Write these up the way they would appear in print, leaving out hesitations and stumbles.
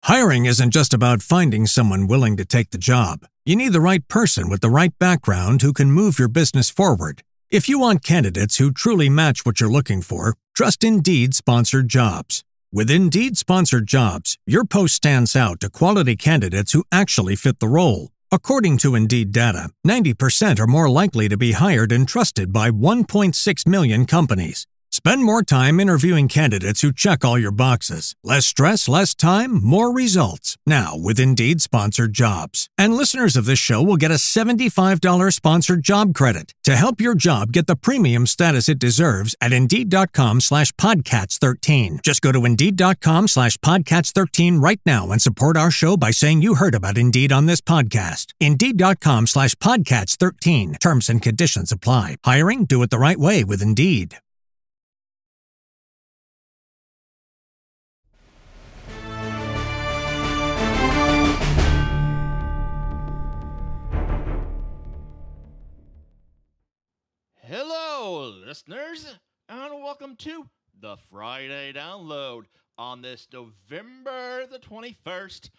Hiring isn't just about finding someone willing to take the job. You need the right person with the right background who can move your business forward. If you want candidates who truly match what you're looking for, trust Indeed Sponsored Jobs. With Indeed Sponsored Jobs, your post stands out to quality candidates who actually fit the role. According to Indeed data, 90% are more likely to be hired and trusted by 1.6 million companies. Spend more time interviewing candidates who check all your boxes. Less stress, less time, more results. Now with Indeed Sponsored Jobs. And listeners of this show will get a $75 sponsored job credit to help your job get the premium status it deserves at Indeed.com/Podcats13. Just go to Indeed.com/Podcats13 right now and support our show by saying you heard about Indeed on this podcast. Indeed.com/Podcats13. Terms and conditions apply. Hiring? Do it the right way with Indeed. Hello, listeners, and welcome to the Friday Download on this November the 21st,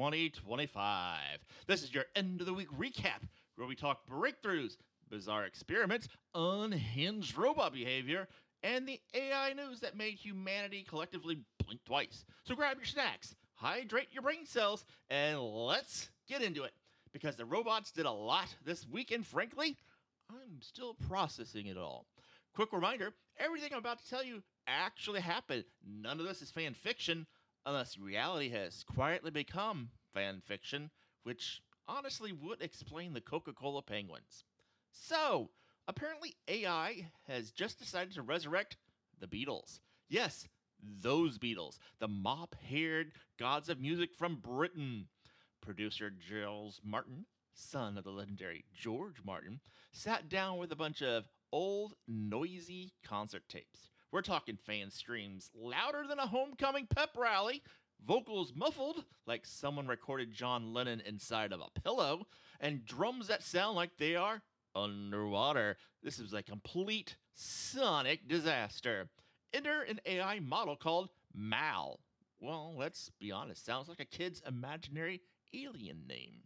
2025. This is your end of the week recap where we talk breakthroughs, bizarre experiments, unhinged robot behavior, and the AI news that made humanity collectively blink twice. So grab your snacks, hydrate your brain cells, and let's get into it. Because the robots did a lot this week, and frankly, I'm still processing it all. Quick reminder, everything I'm about to tell you actually happened. None of this is fan fiction, unless reality has quietly become fan fiction, which honestly would explain the Coca-Cola penguins. So, apparently AI has just decided to resurrect the Beatles. Yes, those Beatles, the mop-haired gods of music from Britain. Producer Giles Martin, son of the legendary George Martin, sat down with a bunch of old, noisy concert tapes. We're talking fan screams louder than a homecoming pep rally, vocals muffled like someone recorded John Lennon inside of a pillow, and drums that sound like they are underwater. This is a complete sonic disaster. Enter an AI model called Mal. Well, let's be honest, sounds like a kid's imaginary alien name.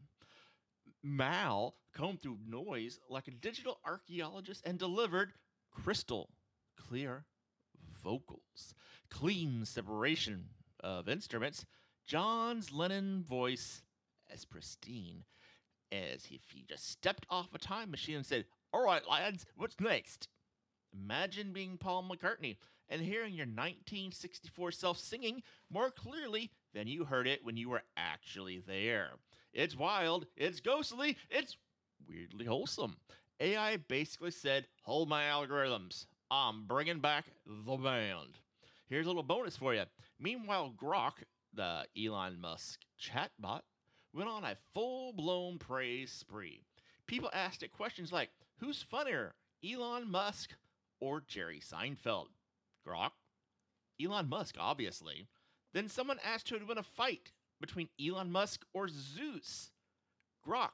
Mal combed through noise like a digital archaeologist and delivered crystal clear vocals, clean separation of instruments, John's Lennon voice as pristine as if he just stepped off a time machine and said, "All right, lads, what's next?" Imagine being Paul McCartney and hearing your 1964 self singing more clearly than you heard it when you were actually there. It's wild, it's ghostly, it's weirdly wholesome. AI basically said, "Hold my algorithms. I'm bringing back the band." Here's a little bonus for you. Meanwhile, Grok, the Elon Musk chatbot, went on a full-blown praise spree. People asked it questions like, who's funnier, Elon Musk or Jerry Seinfeld? Grok? Elon Musk, obviously. Then someone asked who would win a fight between Elon Musk or Zeus. Grok.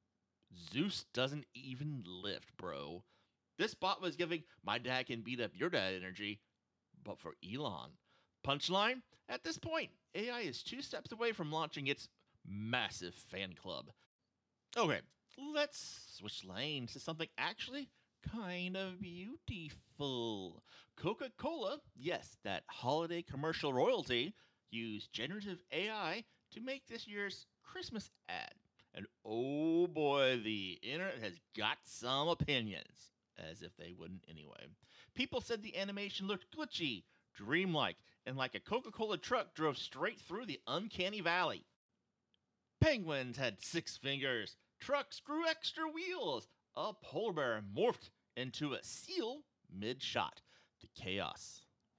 Zeus doesn't even lift, bro. This bot was giving my dad can beat up your dad energy, but for Elon. Punchline? At this point, AI is 2 steps away from launching its massive fan club. Okay, let's switch lanes to something actually kind of beautiful. Coca-Cola, yes, that holiday commercial royalty, used generative AI to make this year's Christmas ad. And oh boy, the internet has got some opinions, as if they wouldn't anyway. People said the animation looked glitchy, dreamlike, and like a Coca-Cola truck drove straight through the uncanny valley. Penguins had 6 fingers, trucks grew extra wheels, a polar bear morphed into a seal mid-shot. The chaos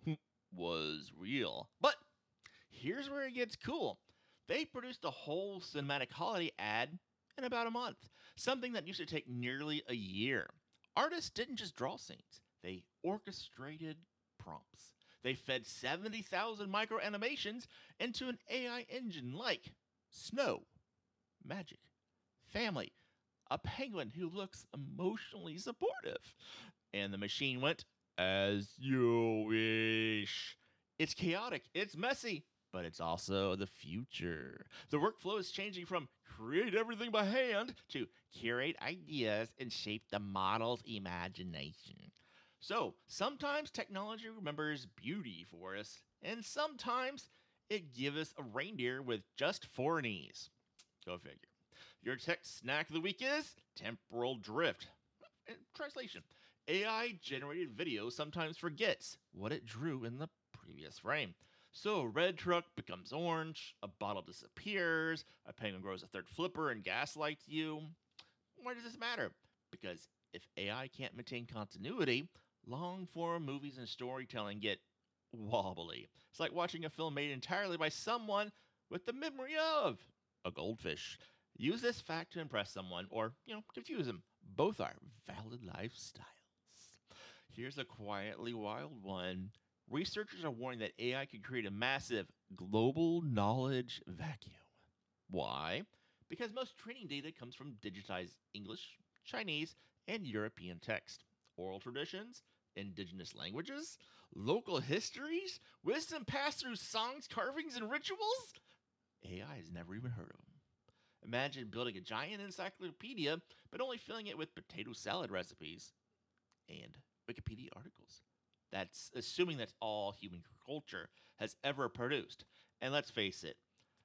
was real. But here's where it gets cool. They produced a whole cinematic holiday ad in about a month, something that used to take nearly a year. Artists didn't just draw scenes, they orchestrated prompts. They fed 70,000 micro animations into an AI engine like snow, magic, family, a penguin who looks emotionally supportive. And the machine went, as you wish. It's chaotic, it's messy, but it's also the future. The workflow is changing from create everything by hand to curate ideas and shape the model's imagination. So sometimes technology remembers beauty for us, and sometimes it gives us a reindeer with just four knees. Go figure. Your tech snack of the week is temporal drift. In translation, AI generated video sometimes forgets what it drew in the previous frame. So a red truck becomes orange, a bottle disappears, a penguin grows a third flipper and gaslights you. Why does this matter? Because if AI can't maintain continuity, long form movies and storytelling get wobbly. It's like watching a film made entirely by someone with the memory of a goldfish. Use this fact to impress someone or, confuse them. Both are valid lifestyles. Here's a quietly wild one. Researchers are warning that AI could create a massive global knowledge vacuum. Why? Because most training data comes from digitized English, Chinese, and European text, oral traditions, indigenous languages, local histories, wisdom passed through songs, carvings, and rituals. AI has never even heard of them. Imagine building a giant encyclopedia, but only filling it with potato salad recipes and Wikipedia articles. That's assuming that's all human culture has ever produced. And let's face it,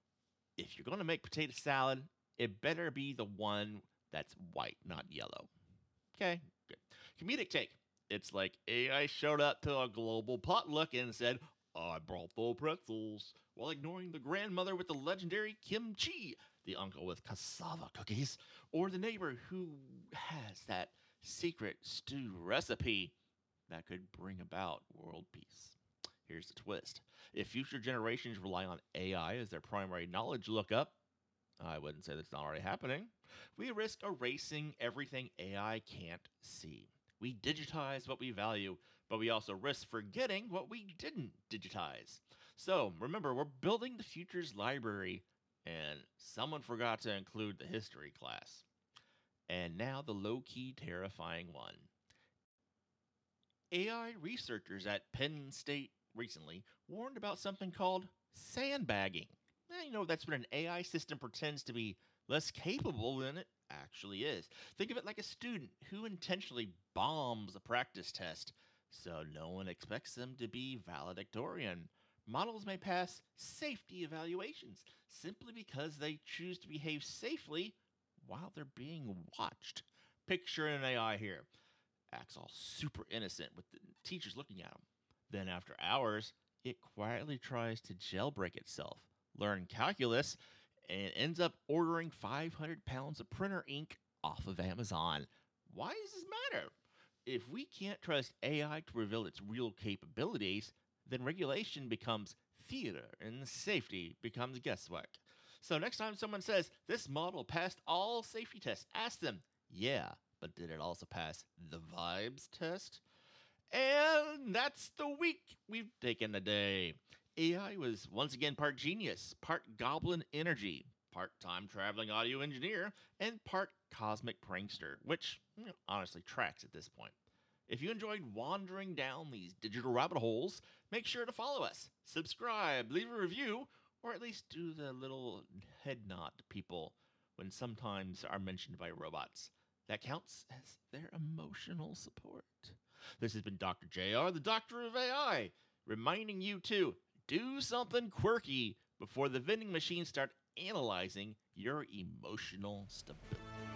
if you're going to make potato salad, it better be the one that's white, not yellow. Okay, good. Comedic take. It's like AI showed up to a global potluck and said, I brought the pretzels, while ignoring the grandmother with the legendary kimchi, the uncle with cassava cookies, or the neighbor who has that secret stew recipe that could bring about world peace. Here's the twist. If future generations rely on AI as their primary knowledge lookup, I wouldn't say that's not already happening, we risk erasing everything AI can't see. We digitize what we value, but we also risk forgetting what we didn't digitize. So remember, we're building the future's library, and someone forgot to include the history class. And now the low-key terrifying one. AI researchers at Penn State recently warned about something called sandbagging. That's when an AI system pretends to be less capable than it actually is. Think of it like a student who intentionally bombs a practice test, so no one expects them to be valedictorian. Models may pass safety evaluations simply because they choose to behave safely while they're being watched. Picture an AI here. Acts all super innocent with the teachers looking at them. Then after hours, it quietly tries to jailbreak itself, learn calculus, and ends up ordering 500 pounds of printer ink off of Amazon. Why does this matter? If we can't trust AI to reveal its real capabilities, then regulation becomes theater and safety becomes guesswork. So next time someone says, this model passed all safety tests, ask them, yeah, but did it also pass the vibes test? And that's the week we've taken today. AI was once again part genius, part goblin energy, part time-traveling audio engineer, and part cosmic prankster, which honestly tracks at this point. If you enjoyed wandering down these digital rabbit holes, make sure to follow us, subscribe, leave a review, or at least do the little head nod to people when sometimes are mentioned by robots. That counts as their emotional support. This has been Dr. JR, the Doctor of AI, reminding you to do something quirky before the vending machines start analyzing your emotional stability.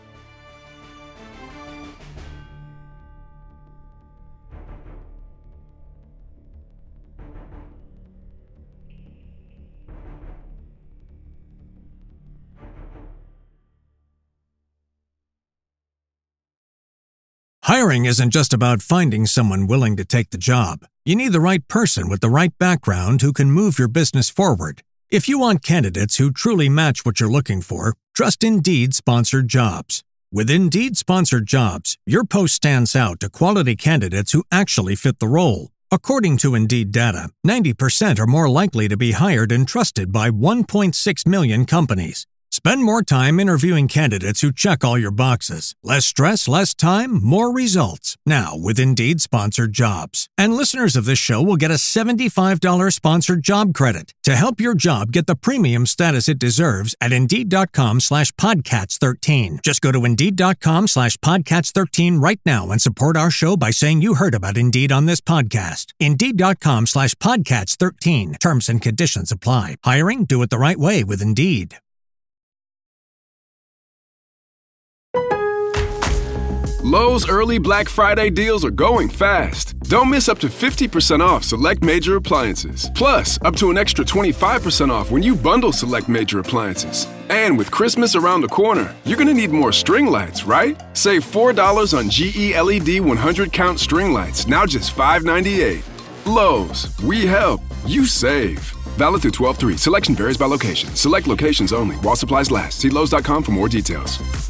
Hiring isn't just about finding someone willing to take the job. You need the right person with the right background who can move your business forward. If you want candidates who truly match what you're looking for, trust Indeed Sponsored Jobs. With Indeed Sponsored Jobs, your post stands out to quality candidates who actually fit the role. According to Indeed data, 90% are more likely to be hired and trusted by 1.6 million companies. Spend more time interviewing candidates who check all your boxes. Less stress, less time, more results. Now, with Indeed sponsored jobs. And listeners of this show will get a $75 sponsored job credit to help your job get the premium status it deserves at Indeed.com/Podcats13. Just go to Indeed.com/Podcats13 right now and support our show by saying you heard about Indeed on this podcast. Indeed.com/Podcats13. Terms and conditions apply. Hiring? Do it the right way with Indeed. Lowe's early Black Friday deals are going fast. Don't miss up to 50% off select major appliances. Plus, up to an extra 25% off when you bundle select major appliances. And with Christmas around the corner, you're going to need more string lights, right? Save $4 on GE LED 100-count string lights, now just $5.98. Lowe's, we help, you save. Valid through 12/3. Selection varies by location. Select locations only. While supplies last. See Lowe's.com for more details.